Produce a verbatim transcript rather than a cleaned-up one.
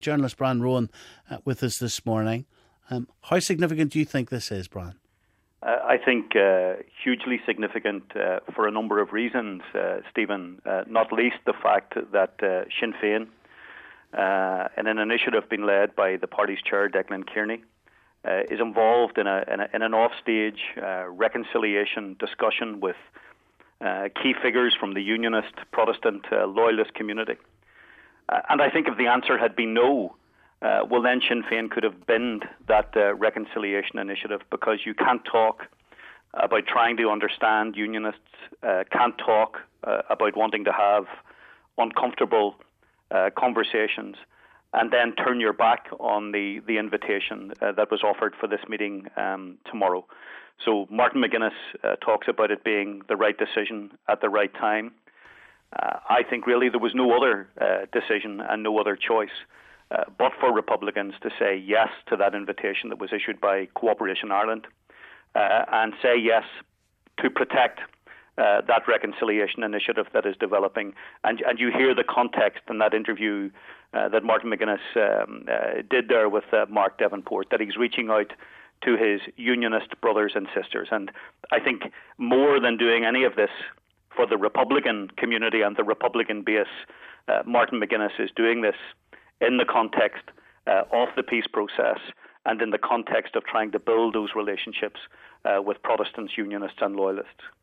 journalist Brian Rowan uh, with us this morning. Um, how significant do you think this is, Brian? Uh, I think uh, hugely significant uh, for a number of reasons, uh, Stephen, uh, not least the fact that uh, Sinn Féin, uh, in an initiative being led by the party's chair, Declan Kearney, uh, is involved in, a, in, a, in an off-stage uh, reconciliation discussion with uh, key figures from the Unionist, Protestant, uh, Loyalist community. Uh, and I think if the answer had been no, Uh, well, then Sinn Féin could have binned that uh, reconciliation initiative, because you can't talk about trying to understand Unionists, uh, can't talk uh, about wanting to have uncomfortable uh, conversations, and then turn your back on the, the invitation uh, that was offered for this meeting um, tomorrow. So Martin McGuinness uh, talks about it being the right decision at the right time. Uh, I think really there was no other uh, decision and no other choice Uh, but for Republicans to say yes to that invitation that was issued by Cooperation Ireland, uh, and say yes to protect uh, that reconciliation initiative that is developing. And, and you hear the context in that interview uh, that Martin McGuinness um, uh, did there with uh, Mark Davenport, that he's reaching out to his Unionist brothers and sisters. And I think more than doing any of this for the Republican community and the Republican base, uh, Martin McGuinness is doing this in the context uh, of the peace process and in the context of trying to build those relationships uh, with Protestants, Unionists and Loyalists.